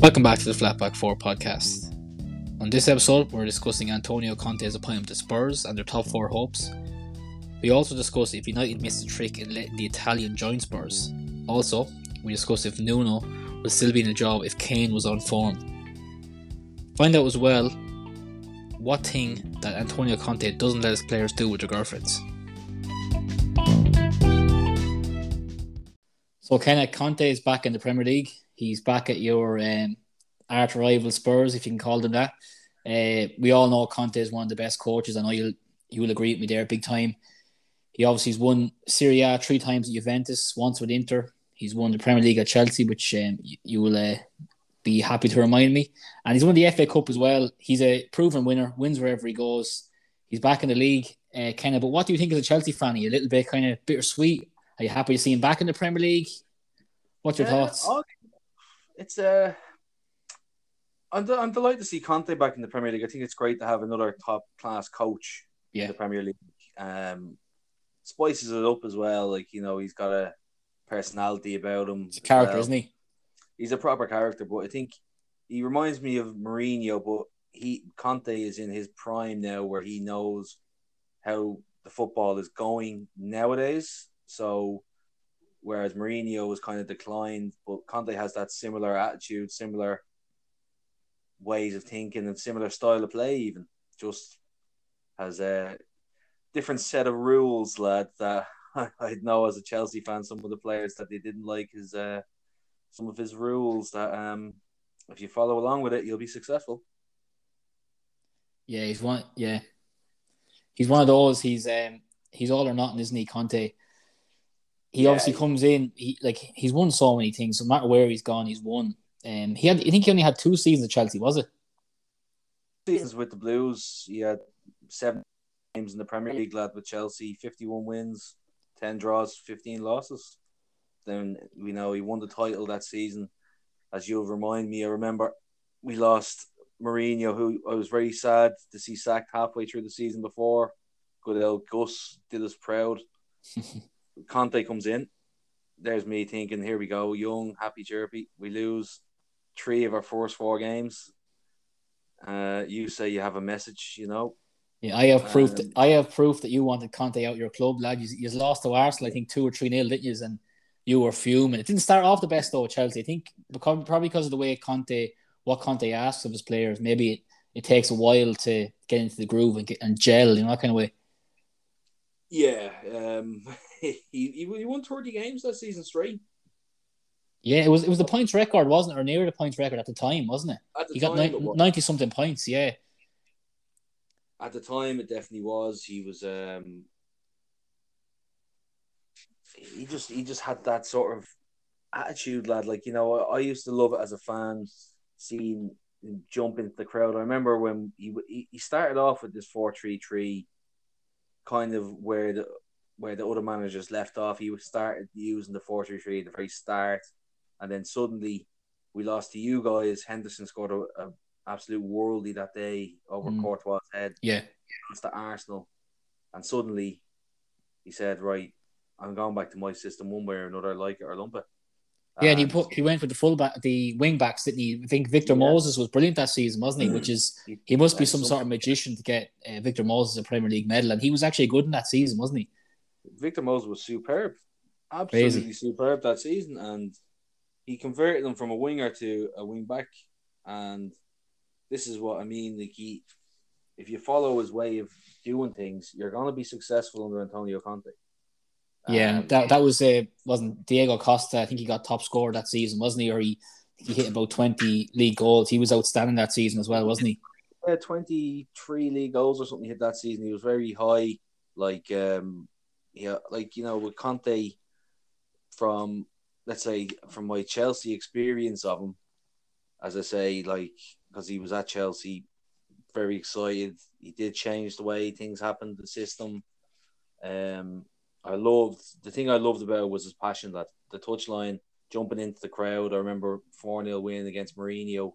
Welcome back to the Flatback 4 podcast. On this episode, we're discussing Antonio Conte's appointment to Spurs and their top 4 hopes. We also discuss if United missed a trick in letting the Italian join Spurs. Also, we discuss if Nuno will still be in the job if Kane was on form. Find out as well what thing that Antonio Conte doesn't let his players do with their girlfriends. So Kenneth, Conte is back in the Premier League. He's back at your arch rival Spurs, if you can call them that. We all know Conte is one of the best coaches. I know you will agree with me there big time. He obviously has won Serie A 3 times at Juventus, once with Inter. He's won the Premier League at Chelsea, which you will be happy to remind me. And he's won the FA Cup as well. He's a proven winner, wins wherever he goes. He's back in the league, Kenneth. But what do you think as a Chelsea fan? Are you a little bit kind of bittersweet? Are you happy to see him back in the Premier League? What's your thoughts? It's I'm delighted to see Conte back in the Premier League. I think it's great to have another top class coach in the Premier League. Spices it up as well. Like, you know, he's got a personality about him. He's a character, isn't he? He's a proper character, but I think he reminds me of Mourinho. But Conte is in his prime now, where he knows how the football is going nowadays. So, whereas Mourinho was kind of declined, but Conte has that similar attitude, similar ways of thinking, and similar style of play. Even just has a different set of rules, lad. That I know as a Chelsea fan, some of the players that they didn't like his some of his rules. That if you follow along with it, you'll be successful. Yeah, he's one. Yeah, he's one of those. He's all or nothing, isn't he, Conte? He obviously comes in. He's won so many things. No matter where he's gone, he's won. I think he only had 2 seasons at Chelsea, was it? Seasons with the Blues. He had 7 games in the Premier League, lad, with Chelsea. 51 wins, 10 draws, 15 losses. Then we know he won the title that season. As you'll remind me, I remember we lost Mourinho, who I was very sad to see sacked halfway through the season before. Good old Gus did us proud. Conte comes in. There's me thinking, here we go, young, happy, chirpy. We lose 3 of our first 4 games. You say you have a message, you know. Yeah, I have proof. I have proof that you wanted Conte out your club, lad. You lost to Arsenal, I think 2 or 3-0, didn't you? And you were fuming. It didn't start off the best though, Chelsea. I think probably because of the way what Conte asks of his players. Maybe it takes a while to get into the groove and gel, that kind of way. Yeah, he won 30 games that season straight. Yeah, it was the points record, wasn't it? Or near the points record at the time, wasn't it? He got 90-something points, yeah. At the time, it definitely was. He was he just had that sort of attitude, lad. Like, you know, I used to love it as a fan, seeing him jump into the crowd. I remember when he started off with this 4-3-3, kind of where the other managers left off. He started using the 4-3-3 at the very start, and then suddenly we lost to you guys. Henderson scored a absolute worldie that day over Courtois' head. Yeah, against the Arsenal, and suddenly he said, "Right, I'm going back to my system one way or another, like it or lump it." Yeah, and he went for the wing backs, didn't he? I think Victor Moses was brilliant that season, wasn't he? Which is, he must be some sort of magician to get Victor Moses a Premier League medal, and he was actually good in that season, wasn't he? Victor Moses was superb, absolutely superb that season, and he converted them from a winger to a wing back, and this is what I mean. Like, if you follow his way of doing things, you're going to be successful under Antonio Conte. Yeah, that was wasn't Diego Costa. I think he got top scorer that season, wasn't he? Or he hit about 20 league goals. He was outstanding that season as well, wasn't he? Yeah, 23 league goals or something he hit that season. He was very high. Like, like, you know, with Conte, from my Chelsea experience of him, as I say, like, because he was at Chelsea, very excited. He did change the way things happened, the system. The thing I loved about it was his passion, that the touchline, jumping into the crowd. I remember 4-0 win against Mourinho.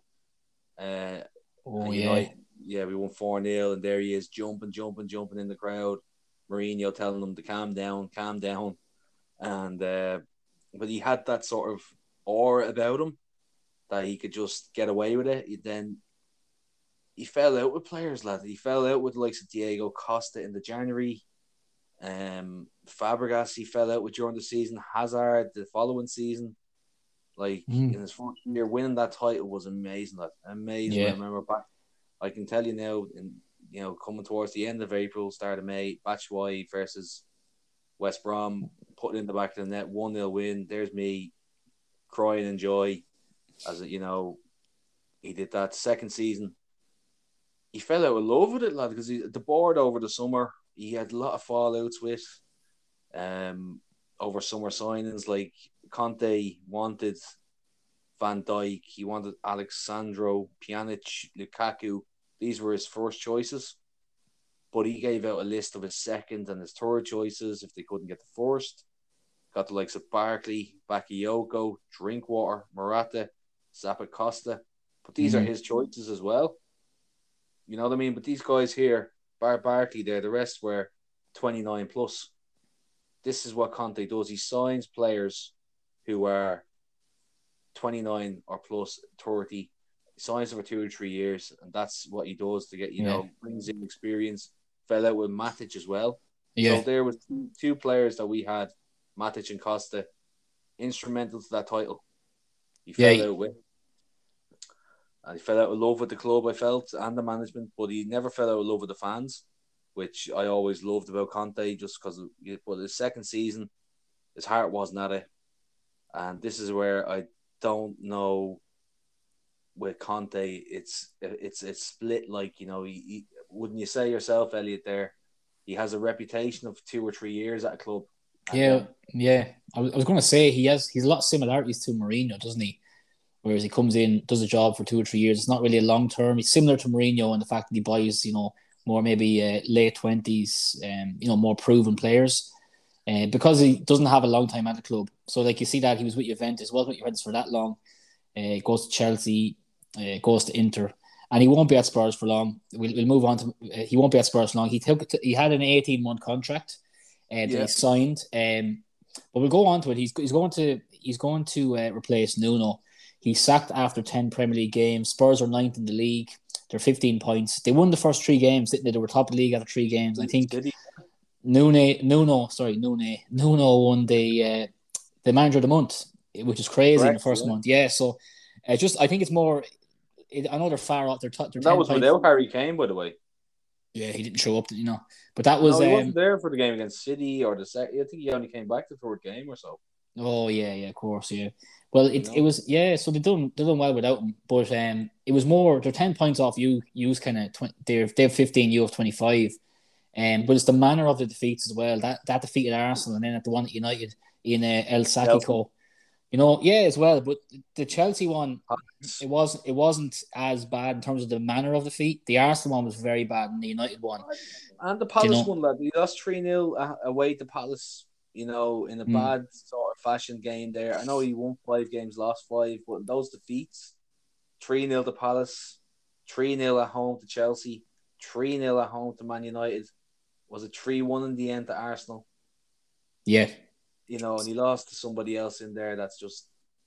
We won 4-0, and there he is, jumping in the crowd. Mourinho telling him to calm down. And but he had that sort of aura about him, that he could just get away with it. Then he fell out with players, lad. He fell out with the likes of Diego Costa in the January. Fabregas, he fell out with during the season. Hazard the following season. Like in his first year, winning that title was amazing, lad. Amazing. Yeah. I remember back. I can tell you now, coming towards the end of April, start of May, Batshuayi versus West Brom, put it in the back of the net, 1-0 win. There's me crying in joy as he did that second season. He fell out of love with it, lad, because the board over the summer, he had a lot of fallouts with over summer signings. Like Conte wanted Van Dijk, he wanted Alexandro, Pjanic, Lukaku. These were his first choices. But he gave out a list of his second and his third choices if they couldn't get the first. Got the likes of Barkley, Bakayoko, Drinkwater, Morata, Zappacosta. But these are his choices as well. You know what I mean? But these guys here, Barkley there, the rest were 29 plus. This is what Conte does. He signs players who are 29 or plus 30. He signs them for 2 or 3 years, and that's what he does to get, brings in experience. Fell out with Matic as well. Yeah. So there was two players that we had, Matic and Costa, instrumental to that title. He fell out with. And he fell out of love with the club, I felt, and the management, but he never fell out of love with the fans, which I always loved about Conte, just because his second season, his heart wasn't at it. And this is where I don't know with Conte, it's split. Like, he, wouldn't you say yourself, Elliot, there, he has a reputation of 2 or 3 years at a club. Yeah. I was going to say he's a lot of similarities to Mourinho, doesn't he? Whereas he comes in, does a job for 2 or 3 years. It's not really a long term. He's similar to Mourinho in the fact that he buys, more maybe late 20s, more proven players. Because he doesn't have a long time at the club. So, like, you see that he was with Juventus, wasn't with Juventus for that long. Goes to Chelsea, goes to Inter, and he won't be at Spurs for long. We'll move on to he won't be at Spurs for long. He had an 18-month contract that he signed. But we'll go on to it. He's going to replace Nuno. He's sacked after 10 Premier League games. Spurs are 9th in the league. They're 15 points. They won the first 3 games, didn't they? They were top of the league after 3 games. I think Nuno won the manager of the month, which is crazy. Correct, in the first month. Yeah, so I think it's more. I know they're far off. They're that was without Harry Kane, by the way. Yeah, he didn't show up, But that was. No, he wasn't there for the game against City or the second. I think he only came back the third game or so. Oh yeah, of course, yeah. Well, it was so they've done well without him, but it was more. They're 10 points off you. You's kind of they have 15. You have 25. But it's the manner of the defeats as well. That defeated Arsenal and then at the one at United in El Sacico. As well. But the Chelsea one, it wasn't as bad in terms of the manner of defeat. The Arsenal one was very bad, and the United one. And the Palace one, lad, we lost 3-0 away to Palace. In a bad sort of fashion game there. I know he won 5 games, lost 5, but those defeats, 3-0 to Palace, 3-0 at home to Chelsea, 3-0 at home to Man United. Was it 3-1 in the end to Arsenal? Yeah. And he lost to somebody else in there that's just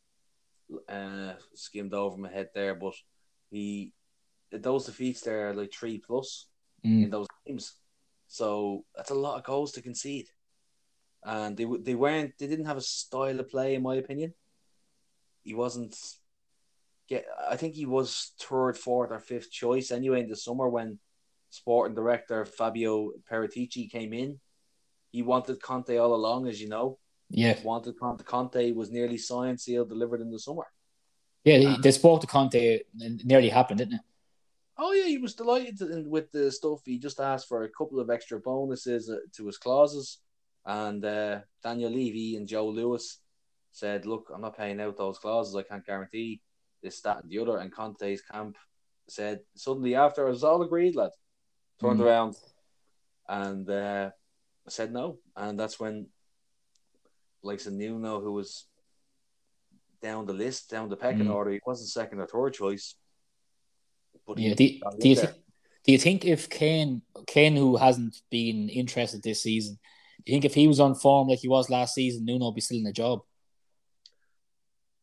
skimmed over my head there. But those defeats there are like 3+ in those games. So that's a lot of goals to concede. And they didn't have a style of play, in my opinion. He wasn't. I think he was 3rd, 4th, or 5th choice anyway in the summer when sporting director Fabio Paratici came in. He wanted Conte all along, as you know. Yeah. Wanted Conte. Conte was nearly signed, sealed, delivered in the summer. Yeah, they spoke to Conte and it nearly happened, didn't it? Oh yeah, he was delighted with the stuff. He just asked for a couple of extra bonuses to his clauses. And Daniel Levy and Joe Lewis said, look, I'm not paying out those clauses. I can't guarantee this, that, and the other. And Conte's camp said, suddenly after, it was all agreed, lad. Turned around and said no. And that's when, like Nuno, who was down the list, down the pecking order, he wasn't 2nd or 3rd choice. But yeah, do you think if Kane, who hasn't been interested this season, do you think if he was on form like he was last season, Nuno would be still in the job?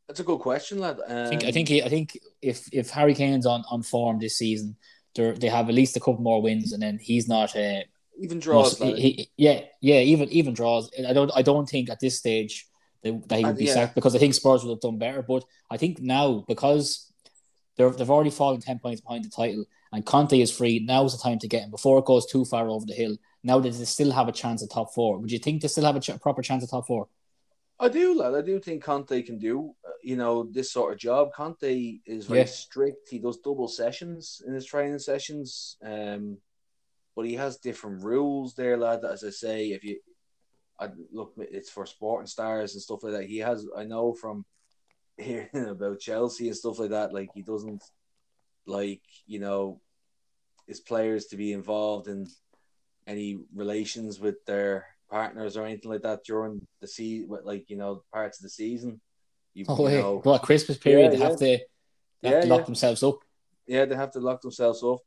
That's a good question, lad. I think if Harry Kane's on form this season, they have at least a couple more wins, and then he's not. Even draws, lad. Even draws. I don't think at this stage that he would be sacked, because I think Spurs would have done better. But I think now, because they've already fallen 10 points behind the title, and Conte is free, now's the time to get him before it goes too far over the hill. Now that they still have a chance at top four, would you think they still have a proper chance at top four? I do, lad. I do think Conte can do, this sort of job. Conte is very strict. He does double sessions in his training sessions, but he has different rules there, lad. As I say, look, it's for sporting stars and stuff like that. He has, I know from hearing about Chelsea and stuff like that, like he doesn't like, his players to be involved in any relations with their partners or anything like that during the season, like parts of the season. What Christmas period? They have to lock themselves up. Yeah, they have to lock themselves up,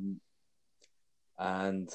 and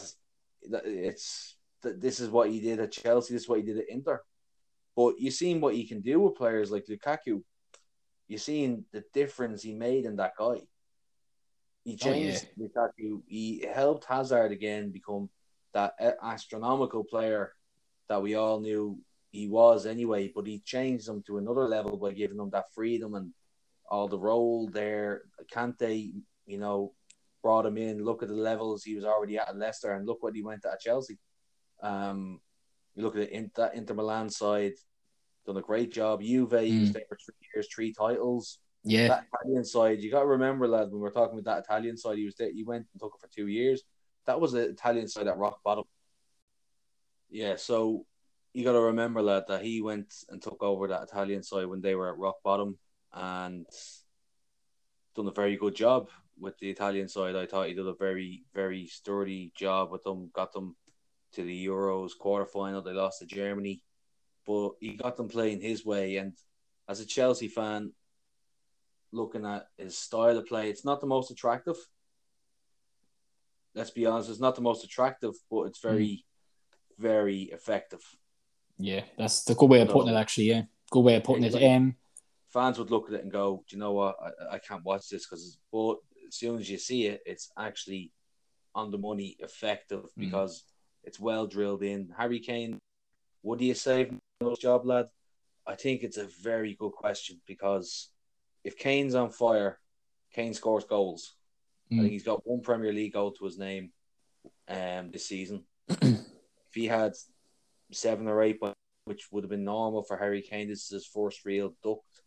this is what he did at Chelsea. This is what he did at Inter. But you've seen what he can do with players like Lukaku. You've seen the difference he made in that guy. He changed Lukaku. He helped Hazard again become that astronomical player that we all knew he was anyway, but he changed him to another level by giving him that freedom and all the role there. Kante, brought him in. Look at the levels he was already at Leicester, and look what he went at Chelsea. You look at that Inter Milan side, done a great job. Juve, he was there for 3 years, 3 titles. Yeah. That Italian side, you got to remember, lad, when we're talking about that Italian side, he was there. He went and took it for 2 years. That was the Italian side at rock bottom. Yeah, so you got to remember, lad, that he went and took over that Italian side when they were at rock bottom and done a very good job with the Italian side. I thought he did a very, very sturdy job with them, got them to the Euros quarterfinal. They lost to Germany, but he got them playing his way. And as a Chelsea fan, looking at his style of play, it's not the most attractive. Let's be honest, it's not the most attractive, but it's very, very effective. Yeah, that's the good way of putting it, actually. Yeah, good way of putting it. Fans would look at it and go, do you know what? I can't watch this but as soon as you see it, it's actually on the money effective because it's well drilled in. Harry Kane, would he have saved his job, lad? I think it's a very good question because if Kane's on fire, Kane scores goals. I think he's got 1 Premier League goal to his name this season. If he had 7 or 8, which would have been normal for Harry Kane, this is his first real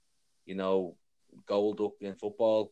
goal duck in football.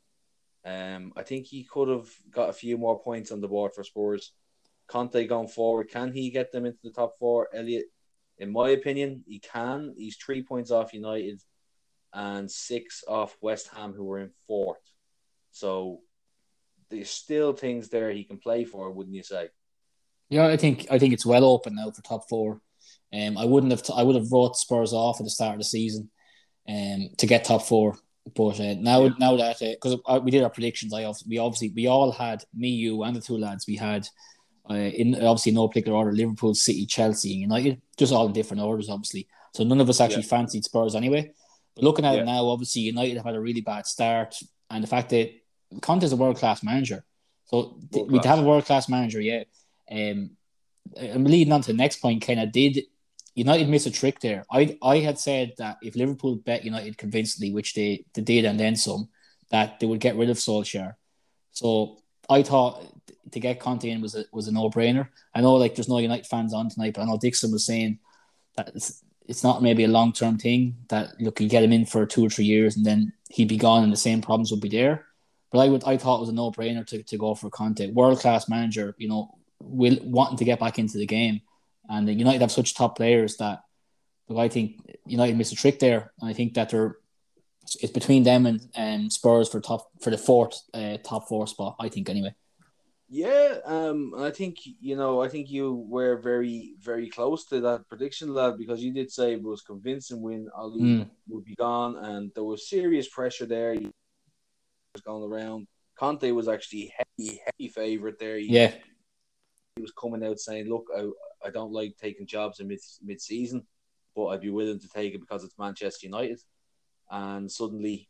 I think he could have got a few more points on the board for Spurs. Conte going forward, can he get them into the top 4? Elliot, in my opinion, he can. He's 3 points off United and 6 off West Ham, who were in 4th. So there's still things there he can play for, wouldn't you say? Yeah, I think it's well open now for top 4. I would have wrote Spurs off at the start of the season, to get top 4. But now that because we did our predictions, we all had, me, you, and the 2 lads. We had in obviously no particular order: Liverpool, City, Chelsea, and United, just all in different orders, obviously. So none of us actually fancied Spurs anyway. But looking at it now, obviously United have had a really bad start, and the fact that Conte is a world-class manager, so we'd have a world-class manager, yeah. I'm leading on to the next point. Did United miss a trick there? I had said that if Liverpool bet United convincingly, which they did and then some, that they would get rid of Solskjaer. So I thought to get Conte in was a no-brainer. I know there's no United fans on tonight, but I know Dixon was saying that it's not maybe a long-term thing, that you get him in for 2 or 3 years and then he'd be gone and the same problems would be there. But I thought it was a no-brainer to go for Conte, world-class manager, wanting to get back into the game. And United have such top players that I think United missed a trick there. And I think that it's between them and Spurs for the 4th top 4 spot, I think, anyway. Yeah, I think you were very, very close to that prediction, lad, because you did say it was convincing when Ali would be gone, and there was serious pressure there. He was going around. Conte was actually heavy favourite there. He was coming out saying, "Look, I don't like taking jobs in mid-season, but I'd be willing to take it because it's Manchester United." and suddenly,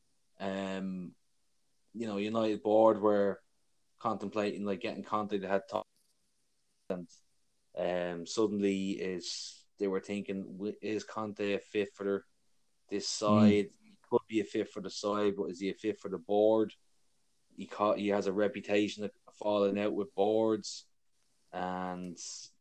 United board were contemplating like getting Conte. They had talk, and suddenly they were thinking, is Conte a fit for this side? He could be a fit for the side, but is he a fit for the board? He has a reputation of falling out with boards, and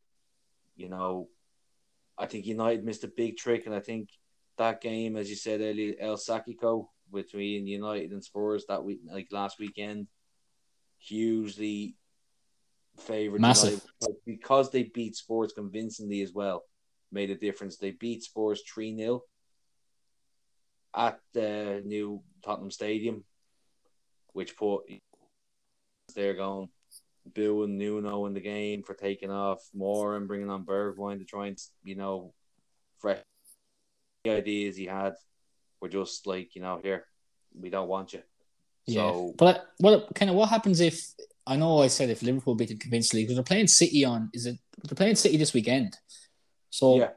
I think United missed a big trick, and I think that game, as you said earlier, El Sacico between United and Spurs that week, like last weekend, hugely favoured United because they beat Spurs convincingly as well. Made a difference. They beat Spurs 3-0 at the new Tottenham Stadium, which put they're going booing Nuno in the game for taking off Moore and bringing on Bergwijn to try and fresh ideas he had were just like, here, we don't want you. Yeah. So, but what happens if, I know I said if Liverpool beat them convincingly, because they're playing City they're playing City this weekend. So yeah.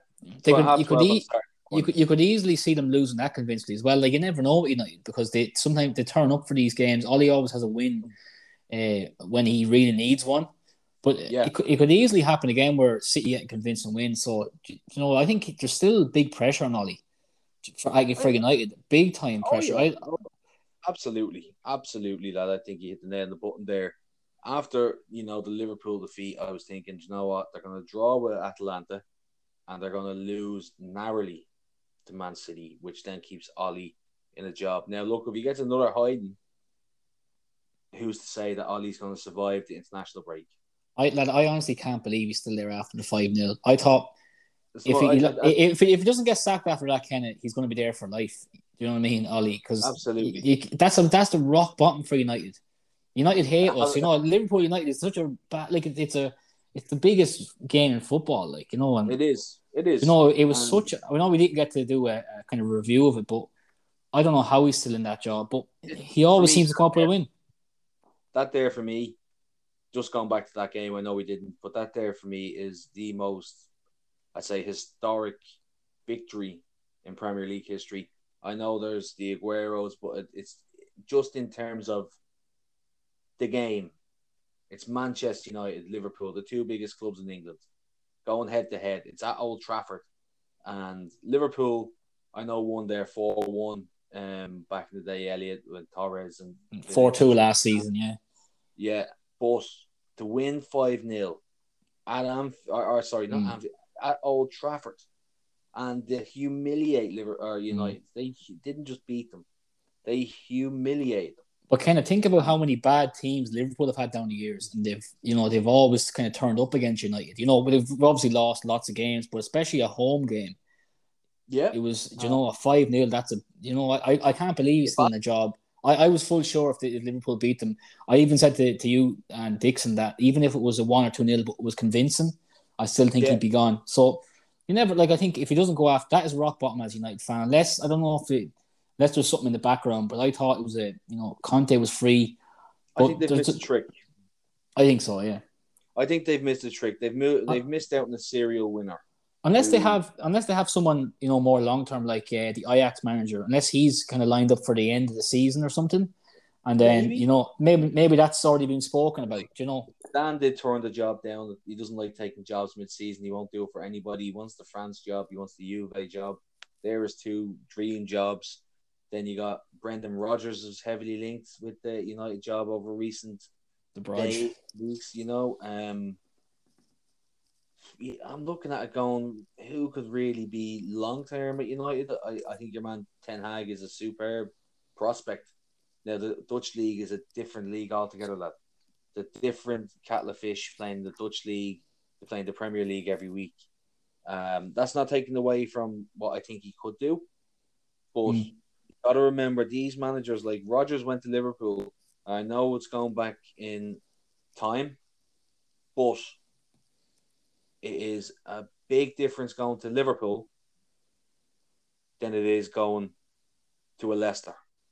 You could easily see them losing that convincingly as well. Like, you never know with United, because sometimes they turn up for these games. Ollie always has a win when he really needs one. But it could easily happen again where City get a convincing win. So, I think there's still big pressure on Ollie for United. Big time pressure. Yeah. Absolutely, lad. I think you hit the nail on the button there. After, the Liverpool defeat, I was thinking, you know what? They're going to draw with Atalanta and they're going to lose narrowly to Man City, which then keeps Ollie in a job. Now, look, if he gets another hiding, who's to say that Ollie's going to survive the international break? I honestly can't believe he's still there after the 5-0. I thought if he doesn't get sacked after that, Kenneth, he's going to be there for life. You know what I mean, Ollie? Because absolutely, that's the rock bottom for United. United hate us. Liverpool United is such a bad. Like, it's the biggest game in football. Like, and it is. It was such. I know we didn't get to do a kind of review of it, but I don't know how he's still in that job. But he always seems to come up with a win. That there for me, just going back to that game, I know we didn't, but that there for me is the most, I'd say, historic victory in Premier League history. I know there's the Agueros, but it's just in terms of the game. It's Manchester United, Liverpool, the two biggest clubs in England, going head to head. It's at Old Trafford, and Liverpool, I know, won there 4-1 back in the day. Elliot with Torres and 4-2 last season, yeah. But to win 5-0 at at Old Trafford, and to humiliate United. They didn't just beat them; they humiliated them. But kind of think about how many bad teams Liverpool have had down the years, and they've always kind of turned up against United. But they've obviously lost lots of games, but especially a home game. Yeah, it was a 5-0. That's I can't believe he's still in the job. I was full sure if Liverpool beat them. I even said to you and Dixon that even if it was a 1 or 2-0, but it was convincing, I still think he'd be gone. So you never, I think if he doesn't go after that, is rock bottom as a United fan. Unless I don't know if there's something in the background, but I thought it was Conte was free. I think they've missed a trick. I think so, yeah. I think they've missed a trick. They've missed out on a serial winner. Unless they have someone more long term, like the Ajax manager, unless he's kind of lined up for the end of the season or something, and then maybe that's already been spoken about. Dan did turn the job down. He doesn't like taking jobs mid-season. He won't do it for anybody. He wants the France job. He wants the Juve job. There is two dream jobs. Then you got Brendan Rodgers is heavily linked with the United job over recent weeks. I'm looking at it going, who could really be long term at United? I think your man Ten Hag is a superb prospect. Now the Dutch league is a different league altogether, lad. The different kettle of fish playing the Dutch league, they're playing the Premier League every week. That's not taken away from what I think he could do, but you got to remember these managers like Rodgers went to Liverpool. I know it's going back in time, but it is a big difference going to Liverpool than it is going to a Leicester.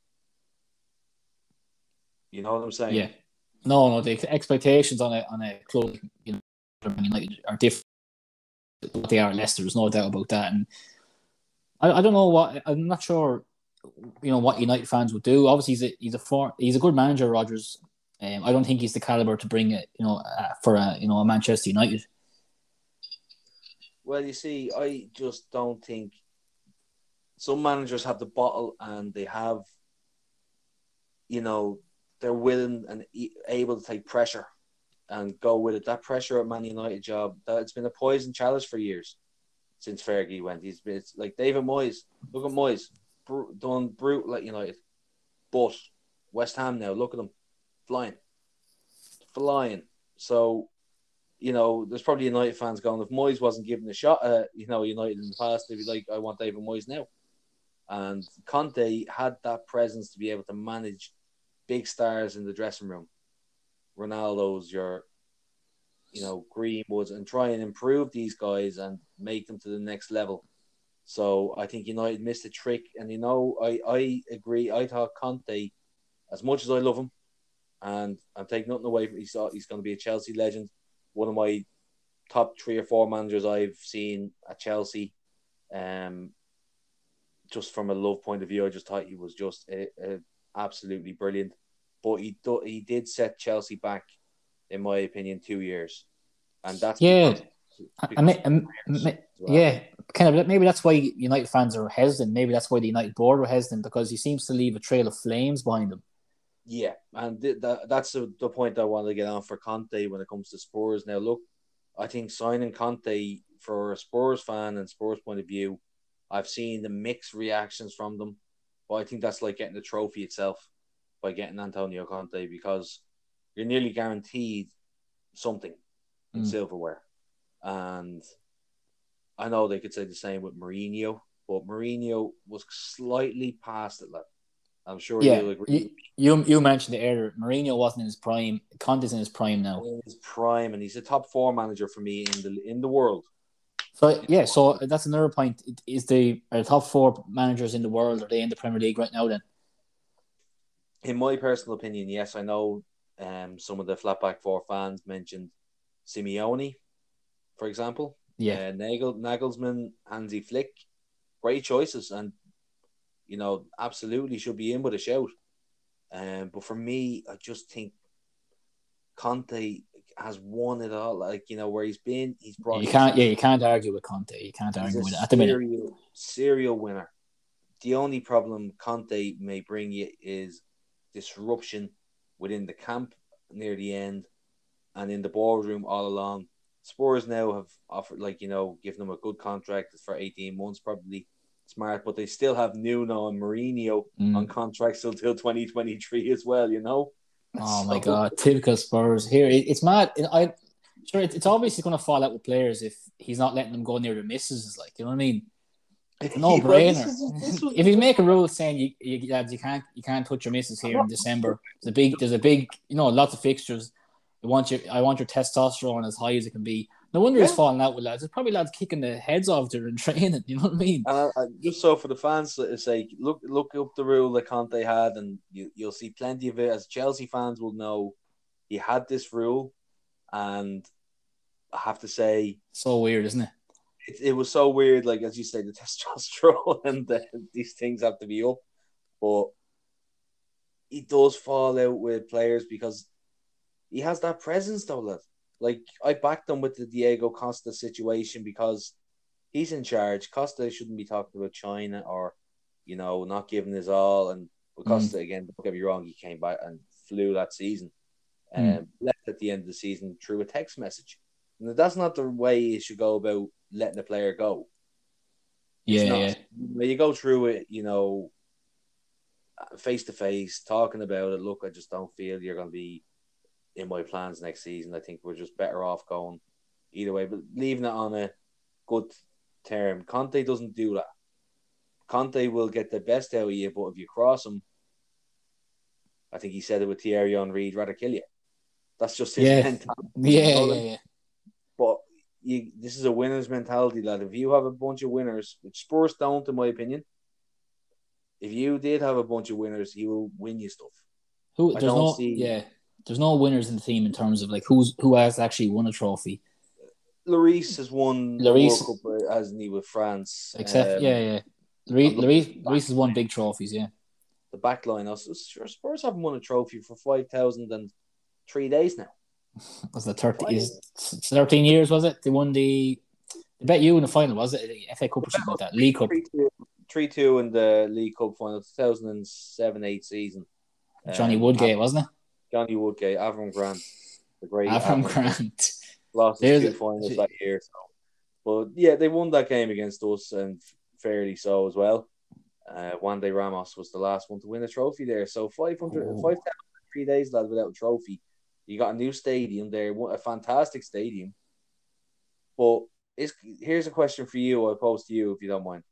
You know what I'm saying? Yeah. No. The expectations on a club, United are different. What they are at Leicester, there's no doubt about that. And I don't know I'm not sure what United fans would do. Obviously, he's a good manager, Rodgers. I don't think he's the caliber to bring it, for a Manchester United. Well, you see, I just don't think some managers have the bottle and they have, they're willing and able to take pressure and go with it. That pressure at Man United job, it's been a poison chalice for years since Fergie went. It's like David Moyes. Look at Moyes, done brutal at United, but West Ham now. Look at them, flying. So, there's probably United fans going, if Moyes wasn't given a shot at, United in the past, they'd be like, I want David Moyes now. And Conte had that presence to be able to manage big stars in the dressing room. Ronaldo's, Greenwoods, and try and improve these guys and make them to the next level. So I think United missed a trick. And, I agree. I thought Conte, as much as I love him, and I'm taking nothing away from he's going to be a Chelsea legend. One of my top 3 or 4 managers I've seen at Chelsea. Just from a love point of view, I just thought he was just absolutely brilliant. But he did set Chelsea back, in my opinion, 2 years, and that's yeah, kind of. Maybe that's why United fans are hesitant. Maybe that's why the United board were hesitant, because he seems to leave a trail of flames behind him. Yeah, and that's the point I want to get on for Conte when it comes to Spurs. Now, look, I think signing Conte for a Spurs fan and Spurs point of view, I've seen the mixed reactions from them, but I think that's like getting the trophy itself by getting Antonio Conte, because you're nearly guaranteed something in silverware. And I know they could say the same with Mourinho, but Mourinho was slightly past it, lad. I'm sure you'll agree. You mentioned it earlier. Mourinho wasn't in his prime. Conte's in his prime now. In his prime, and he's a top 4 manager for me in the world. So that's another point. Are the top 4 managers in the world, are they in the Premier League right now then? In my personal opinion, yes. I know some of the flatback 4 fans mentioned Simeone, for example. Yeah. Nagelsmann, Hansi Flick. Great choices, and absolutely should be in with a shout. But for me, I just think Conte has won it all. Where he's brought. You can't argue with Conte. You can't argue with it at the minute. Serial winner. The only problem Conte may bring you is disruption within the camp near the end, and in the boardroom all along. Spurs now have offered, given them a good contract for 18 months, probably smart, but they still have Nuno and Mourinho on contracts until 2023 as well, Oh my God, typical Spurs. Here, it's mad. It's obviously going to fall out with players if he's not letting them go near the misses. You know what I mean? It's a no-brainer. If you make a rule saying you can't touch your misses here in December, there's a big lots of fixtures. I want your testosterone as high as it can be. No wonder he's falling out with lads. There's probably lads kicking the heads off there in training. You know what I mean? And just so for the fans' sake, look up the rule that Conte had, and you'll see plenty of it. As Chelsea fans will know, he had this rule, and I have to say, so weird, isn't it? It was so weird. Like as you say, the testosterone and these things have to be up, but he does fall out with players because he has that presence, though, lad. Like, I backed him with the Diego Costa situation because he's in charge. Costa shouldn't be talking about China or, not giving his all. And Costa, again, don't get me wrong, he came back and flew that season. Left at the end of the season through a text message. And that's not the way you should go about letting a player go. Yeah. When you go through it, face-to-face, talking about it, look, I just don't feel you're going to be in my plans next season. I think we're just better off going either way, but leaving it on a good term. Conte doesn't do that. Conte will get the best out of you, but if you cross him, I think he said it with Thierry Henry, he'd rather kill you. That's just his mentality. Yeah. But this is a winner's mentality, lad. If you have a bunch of winners, which Spurs don't, in my opinion, if you did have a bunch of winners, he will win you stuff. There's no winners in the team in terms of who has actually won a trophy. Lloris has won the World Cup, hasn't he, with France? Except, I'm looking at Lloris has won big trophies, yeah. the back line. Spurs haven't won a trophy for 5,003 days now. Was it 13 years, was it? They won they bet you in the final, was it? The FA Cup or something like that? League Cup. 3-2 in the League Cup final, 2007-8 season. Johnny Woodgate, wasn't it? Johnny Woodgate, Avram Grant. The great Avram Grant. Lost his 2 finals that year. So. But yeah, they won that game against us, and fairly so as well. Juande Ramos was the last one to win a trophy there. So 5,003 days, lad, without a trophy. You got a new stadium there, a fantastic stadium. But here's a question for you. I'll pose to you if you don't mind.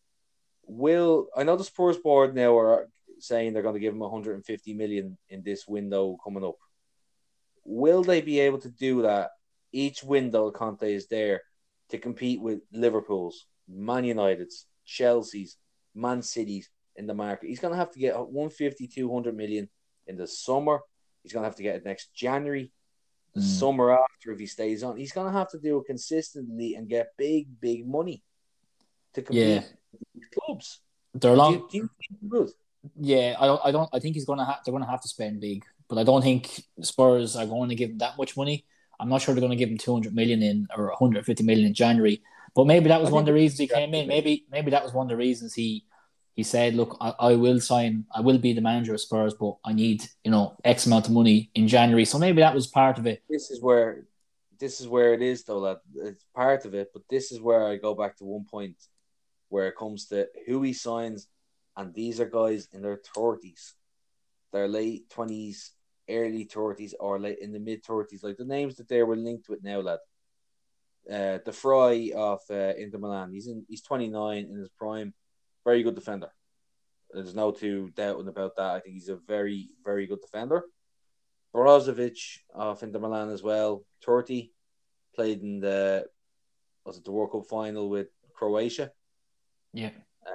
I know the Spurs board now are saying they're going to give him 150 million in this window coming up. Will they be able to do that each window Conte is there to compete with Liverpool's, Man United's, Chelsea's, Man City's in the market? He's going to have to get 150, 200 million in the summer. He's going to have to get it next January, the summer after if he stays on. He's going to have to do it consistently and get big, big money to compete with clubs. They're long. Do you think good? Yeah, I think he's gonna they're gonna have to spend big, but I don't think Spurs are going to give him that much money. I'm not sure they're going to give him 200 million in or 150 million in January. But maybe that was one of the reasons he came in. Maybe that was one of the reasons he said, "Look, I will sign. I will be the manager of Spurs, but I need X amount of money in January." So maybe that was part of it. This is where it is, though. Lad. It's part of it, but this is where I go back to one point where it comes to who he signs. And these are guys in their 30s, their late 20s, early 30s, or late in the mid 30s. Like the names that they were linked with now, lad. The Fry of Inter Milan. He's 29 in his prime. Very good defender. There's no two doubting about that. I think he's a very, very good defender. Brozovic of Inter Milan as well. 30. Played in the World Cup final with Croatia. Yeah.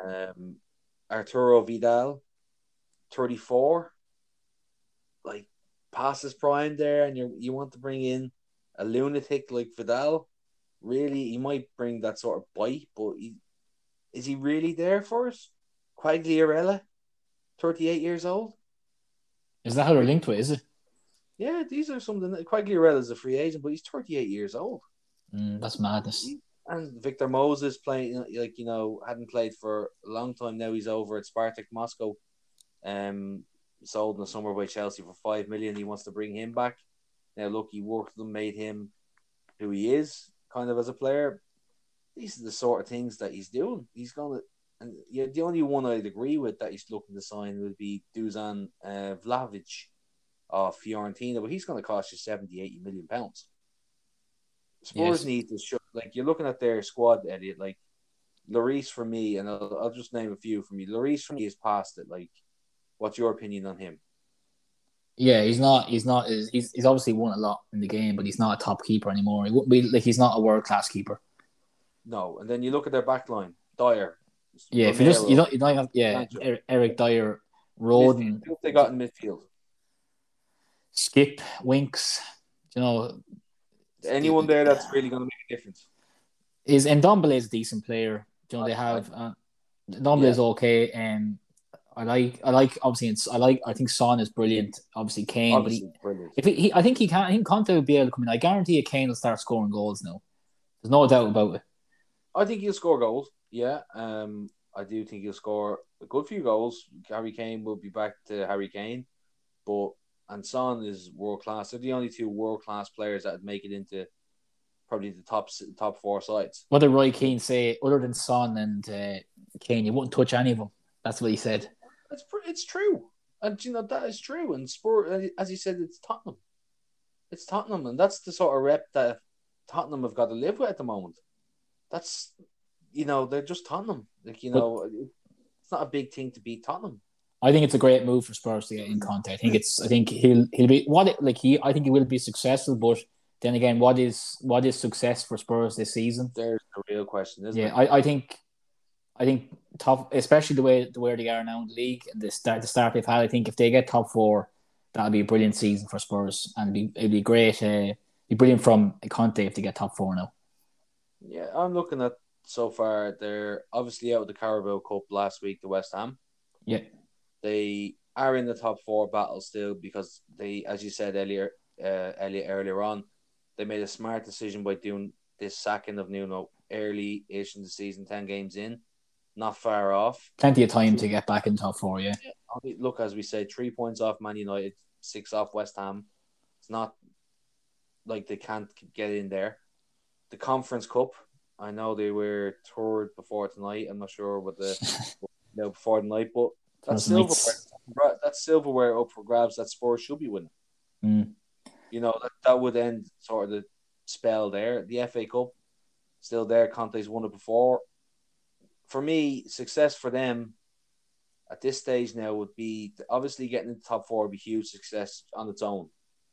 Arturo Vidal, 34, like past his prime there, and you want to bring in a lunatic like Vidal. Really, he might bring that sort of bite, but is he really there for us? Quagliarella, 38 years old. Is that how they're linked to it, is it? Yeah, these are something. Quagliarella is a free agent, but he's 38 years old. That's madness. And Victor Moses playing, hadn't played for a long time now. He's over at Spartak Moscow. Sold in the summer by Chelsea for 5 million. He wants to bring him back. Now, look, he worked with them, made him who he is, kind of as a player. These are the sort of things that he's doing. He's going to, and the only one I'd agree with that he's looking to sign would be Dusan Vlahovic of Fiorentina, but he's going to cost you 70, 80 million pounds. Spurs need to show, like you're looking at their squad, Elliot. Like Lloris for me, and I'll just name a few for me. Lloris for me is past it. Like, what's your opinion on him? Yeah, he's not. He's obviously won a lot in the game, but he's not a top keeper anymore. He wouldn't be like he's not a world class keeper. No, and then you look at their back line, Dyer. Yeah, if you don't have Eric Dyer, Roden. Who they got in midfield? Skip, Winks, anyone there that's really going to make a difference. Is Ndombele is a decent player. They have Ndombele is okay, and I think Son is brilliant. Obviously Kane, brilliant. I think Conte will be able to come in. I guarantee you Kane will start scoring goals now. There's no doubt about it. I think he'll score goals. Yeah, I do think he'll score a good few goals. Harry Kane will be back to Harry Kane, and Son is world class. They're the only two world class players that would make it into probably the top four sides. What did Roy Keane say? Other than Son and Kane, you wouldn't touch any of them. That's what he said. It's true, and that is true. And Spurs, as he said, it's Tottenham. It's Tottenham, and that's the sort of rep that Tottenham have got to live with at the moment. That's they're just Tottenham. Like it's not a big thing to beat Tottenham. I think it's a great move for Spurs to get in Conte. I think he'll be I think he will be successful, but then again, what is success for Spurs this season? There's a real question, isn't it? Yeah, I think top, especially the way they are now in the league and the start they've had. I think if they get top four, that'll be a brilliant season for Spurs, and it'd be great. It'd be brilliant from Conte if they get top four now. Yeah, I'm looking at so far, they're obviously out of the Carabao Cup last week to West Ham. Yeah. They are in the top 4 battle still because they, as you said earlier on, they made a smart decision by doing this sacking of Nuno early-ish in the season, 10 games in, not far off. Plenty of time to get back in top 4, yeah. Look, as we say, 3 points off Man United, 6 off West Ham. It's not like they can't get in there. The Conference Cup, I know they were third before tonight. I'm not sure what before the night, but that's silverware up for grabs that Spurs should be winning. You know, that would end sort of the spell there. The FA Cup, still there. Conte's won it before. For me, success for them at this stage now would be obviously getting into the top 4 would be huge success on its own.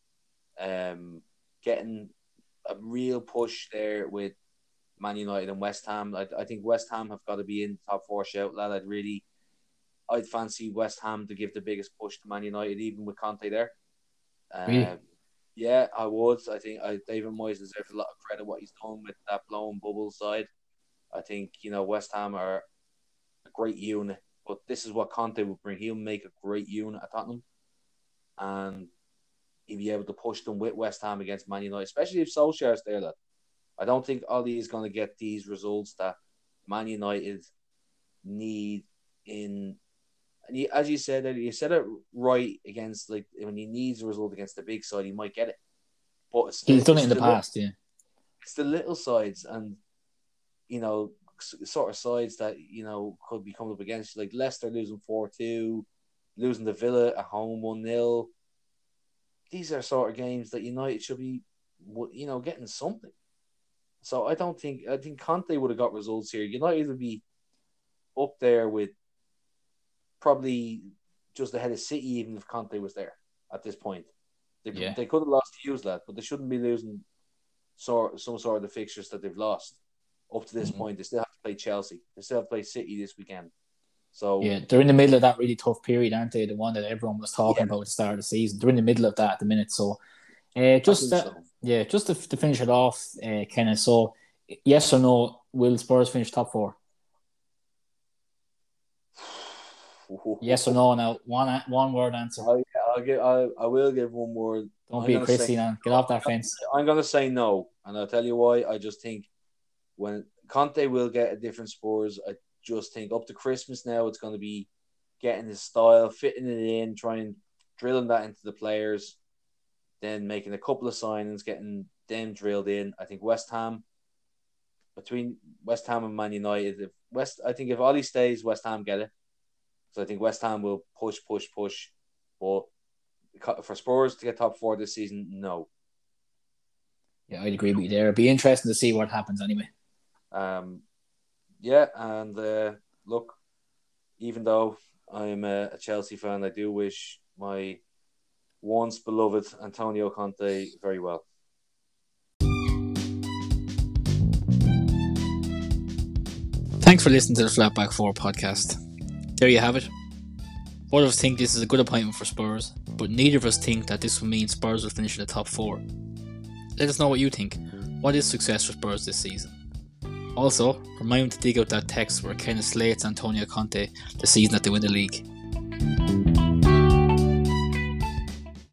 Getting a real push there with Man United and West Ham. I think West Ham have got to be in the top 4 shout, lad. I'd fancy West Ham to give the biggest push to Man United, even with Conte there. Really? Yeah, I would. I think David Moyes deserves a lot of credit what he's done with that blown bubble side. I think, West Ham are a great unit, but this is what Conte will bring. He'll make a great unit at Tottenham, and he'll be able to push them with West Ham against Man United, especially if Solskjaer's there. Lad. I don't think Ollie is going to get these results that Man United need in. And as you said, you said it right against, like, when he needs a result against the big side, he might get it. But he's done it in the past, yeah. It's the little sides and, sort of sides that, could be coming up against you. Like Leicester losing 4-2, losing to Villa at home 1-0. These are sort of games that United should be, getting something. So I think Conte would have got results here. United would be up there with probably just ahead of City, even if Conte was there at this point. They could have lost to use that, but they shouldn't be losing some sort of the fixtures that they've lost up to this point. They still have to play Chelsea. They still have to play City this weekend. So yeah, they're in the middle of that really tough period, aren't they? The one that everyone was talking about at the start of the season. They're in the middle of that at the minute. So, just to finish it off, Kenneth. So, yes or no? Will Spurs finish top 4? Yes or no? Now, one word answer. I will give one word. Don't be a Christy now. Get off that fence. I'm going to say no, and I'll tell you why. I just think when Conte will get a different Spurs, I just think up to Christmas now it's going to be getting his style, fitting it in, trying drilling that into the players, then making a couple of signings, getting them drilled in. I think between West Ham and Man United, if Ollie stays, West Ham get it. So I think West Ham will push. But for Spurs to get top 4 this season, no. Yeah, I'd agree with you there. It'd be interesting to see what happens anyway. Look, even though I'm a Chelsea fan, I do wish my once beloved Antonio Conte very well. Thanks for listening to the Flatback 4 podcast. There you have it. Both of us think this is a good appointment for Spurs, but neither of us think that this will mean Spurs will finish in the top 4. Let us know what you think. What is success for Spurs this season? Also, remind me to dig out that text where Kenneth slates Antonio Conte the season that they win the league.